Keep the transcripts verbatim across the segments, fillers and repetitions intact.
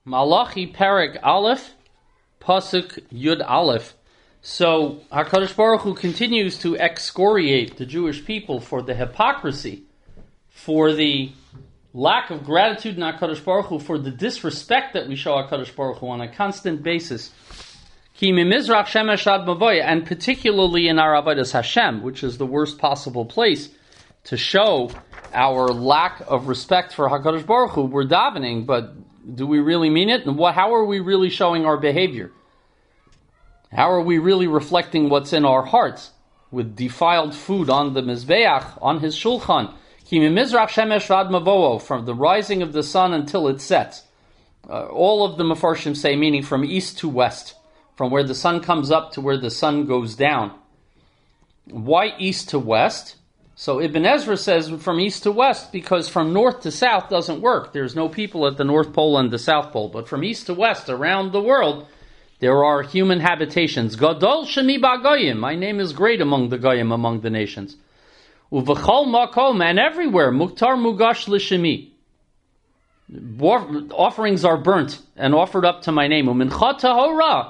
Malachi Perek Aleph, Pasuk Yud Aleph. So HaKadosh Baruch Hu continues to excoriate the Jewish people for the hypocrisy, for the lack of gratitude in HaKadosh Baruch Hu, for the disrespect that we show HaKadosh Baruch Hu on a constant basis. Ki mimizrach shemesh ad mavoya, and particularly in our avodas Hashem, which is the worst possible place to show our lack of respect for HaKadosh Baruch Hu. We're davening, but do we really mean it? And what? How are we really showing our behavior? How are we really reflecting what's in our hearts with defiled food on the Mizbeach, on his Shulchan? Ki mimizrach shemesh ad mavoa, from the rising of the sun until it sets. Uh, all of the Mefarshim say, meaning from east to west, from where the sun comes up to where the sun goes down. Why east to west? So Ibn Ezra says from east to west because from north to south doesn't work. There's no people at the North Pole and the South Pole. But from east to west, around the world, there are human habitations. Gadol shemi ba'goyim. My name is great among the goyim, among the nations. Uvechol makom, and everywhere, muktar mugash l'shemi. Offerings are burnt and offered up to my name. Umincha tahora.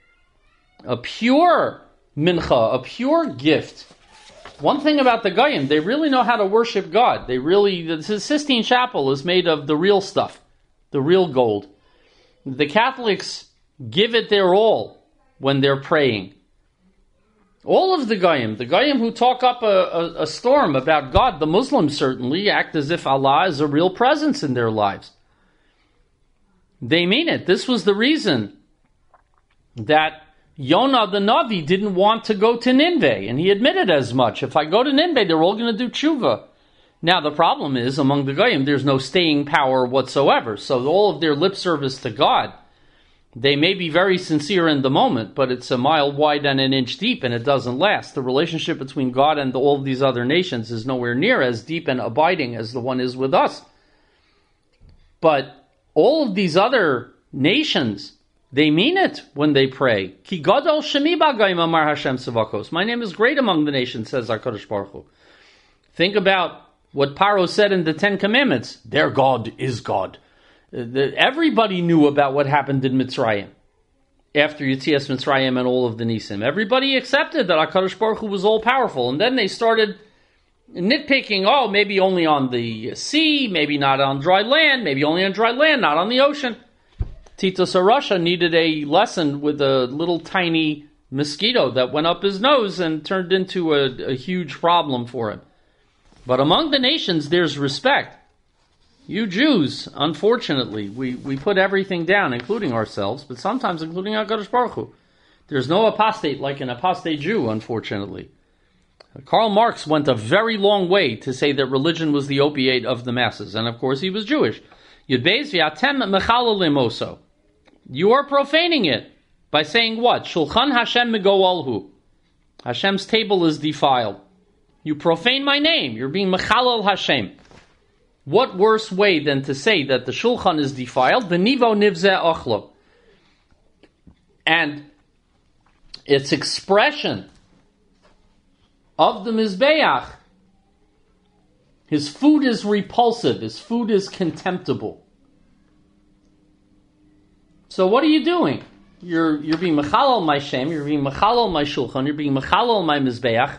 A pure mincha, a pure gift. One thing about the Goyim, they really know how to worship God. They really, the Sistine Chapel is made of the real stuff, the real gold. The Catholics give it their all when they're praying. All of the Goyim, the Goyim who talk up a, a, a storm about God, the Muslims certainly act as if Allah is a real presence in their lives. They mean it. This was the reason that Yonah the Navi didn't want to go to Nineveh, and he admitted as much. If I go to Nineveh, they're all going to do tshuva. Now, the problem is, among the Goyim, there's no staying power whatsoever. So all of their lip service to God, they may be very sincere in the moment, but it's a mile wide and an inch deep, and it doesn't last. The relationship between God and all of these other nations is nowhere near as deep and abiding as the one is with us. But all of these other nations, they mean it when they pray. Ki gadol shemi b'goyim amar Hashem Tzavakos. My name is great among the nations, says HaKadosh Baruch Hu. Think about what Paro said in the Ten Commandments. Their God is God. Everybody knew about what happened in Mitzrayim after Yetzias Mitzrayim and all of the Nisim. Everybody accepted that HaKadosh Baruch Hu was all-powerful. And then they started nitpicking, oh, maybe only on the sea, maybe not on dry land, maybe only on dry land, not on the ocean. Titus Arasha needed a lesson with a little tiny mosquito that went up his nose and turned into a, a huge problem for him. But among the nations, there's respect. You Jews, unfortunately, we, we put everything down, including ourselves, but sometimes including HaKadosh Baruch Hu. There's no apostate like an apostate Jew, unfortunately. Karl Marx went a very long way to say that religion was the opiate of the masses, and of course he was Jewish. Yudbeis v'atem mechalalim oso. You are profaning it by saying what? Shulchan Hashem megoalhu. Hashem's table is defiled. You profane my name. You're being mechalal Hashem. What worse way than to say that the Shulchan is defiled? The nivo nivzeh ochlo. And its expression of the Mizbeach, his food is repulsive. His food is contemptible. So what are you doing? You're you're being mechalal my shem. You're being mechalal my shulchan. You're being mechalal my mizbeach.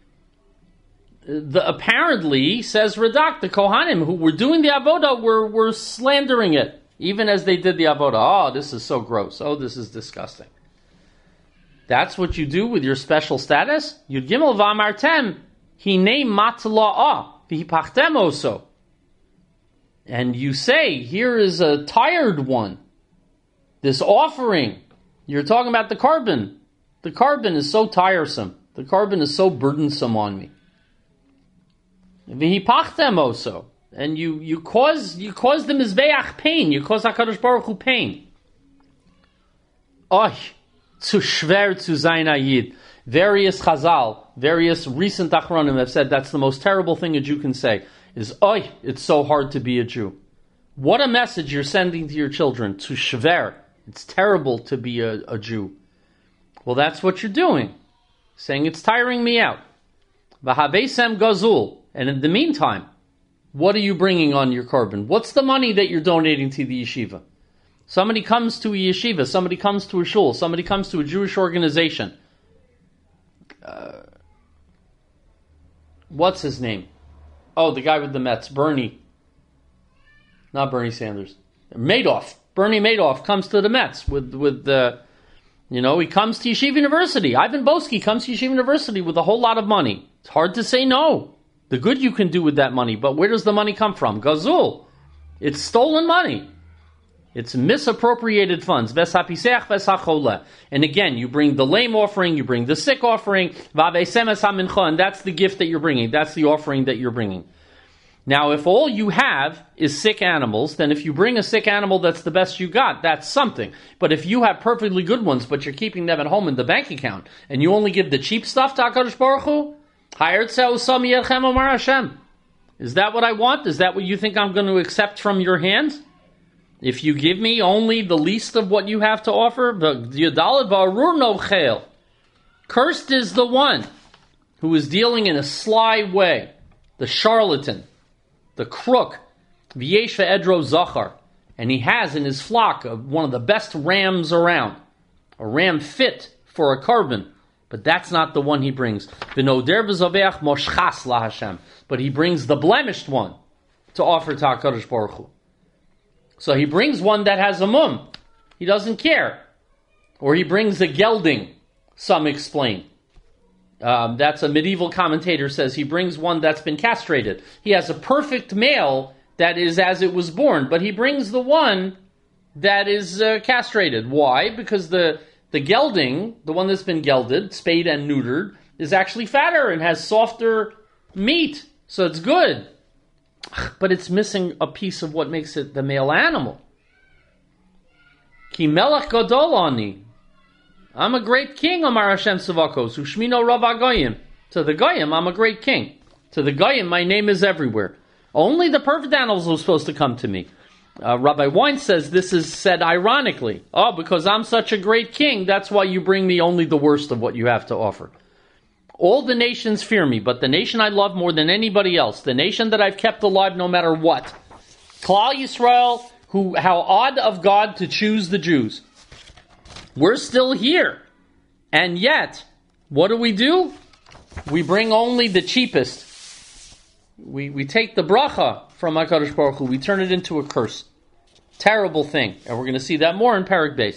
The apparently, says Radak, the Kohanim who were doing the avodah were were slandering it, even as they did the avodah. Oh, this is so gross. Oh, this is disgusting. That's what you do with your special status. Yud Gimel v'amartem hinei matla'ah. So. And you say, here is a tired one. This offering. You're talking about the carbon. The carbon is so tiresome. The carbon is so burdensome on me. So. And you, you cause you cause the Mizbeach pain. You cause HaKadosh Baruch Hu pain. Oy, zu schwer zu sein ayid. Various Chazal, various recent Achronim have said that's the most terrible thing a Jew can say, is, oi, it's so hard to be a Jew. What a message you're sending to your children, to shver. It's terrible to be a, a Jew. Well, that's what you're doing, saying it's tiring me out. V'habesem gazul. And in the meantime, what are you bringing on your carbon? What's the money that you're donating to the yeshiva? Somebody comes to a yeshiva, somebody comes to a shul, somebody comes to a Jewish organization. Uh, what's his name? Oh, the guy with the Mets, Bernie. Not Bernie Sanders. Madoff. Bernie Madoff comes to the Mets with, with the, you know, he comes to Yeshiva University. Ivan Boesky comes to Yeshiva University with a whole lot of money. It's hard to say no. The good you can do with that money, but where does the money come from? Gazul. It's stolen money. It's misappropriated funds. And again, you bring the lame offering, you bring the sick offering, and that's the gift that you're bringing. That's the offering that you're bringing. Now, if all you have is sick animals, then if you bring a sick animal that's the best you got, that's something. But if you have perfectly good ones, but you're keeping them at home in the bank account, and you only give the cheap stuff to HaKadosh Baruch Hu, is that what I want? Is that what you think I'm going to accept from your hands? If you give me only the least of what you have to offer, cursed is the one who is dealing in a sly way, the charlatan, the crook, v'yesh ve'edro zachar, and he has in his flock one of the best rams around, a ram fit for a carbon, but that's not the one he brings. V'noder v'zoveach moshchas laHashem, but he brings the blemished one to offer to HaKadosh Baruch Hu. So he brings one that has a mum. He doesn't care. Or he brings a gelding, some explain. Um, that's a medieval commentator says he brings one that's been castrated. He has a perfect male that is as it was born, but he brings the one that is uh, castrated. Why? Because the, the gelding, the one that's been gelded, spayed and neutered, is actually fatter and has softer meat. So it's good. But it's missing a piece of what makes it the male animal. Ki melech gadol ani. I'm a great king, Amar Hashem Tzavakos, Ushmino Rav HaGoyim. To the Goyim, I'm a great king. To the Goyim, my name is everywhere. Only the perfect animals are supposed to come to me. Uh, Rabbi Wein says this is said ironically. Oh, because I'm such a great king, that's why you bring me only the worst of what you have to offer. All the nations fear me, but the nation I love more than anybody else, the nation that I've kept alive no matter what, Klal Yisrael, who, how odd of God to choose the Jews. We're still here. And yet, what do we do? We bring only the cheapest. We we take the bracha from HaKadosh Baruch Hu, we turn it into a curse. Terrible thing. And we're going to see that more in Perek Beis.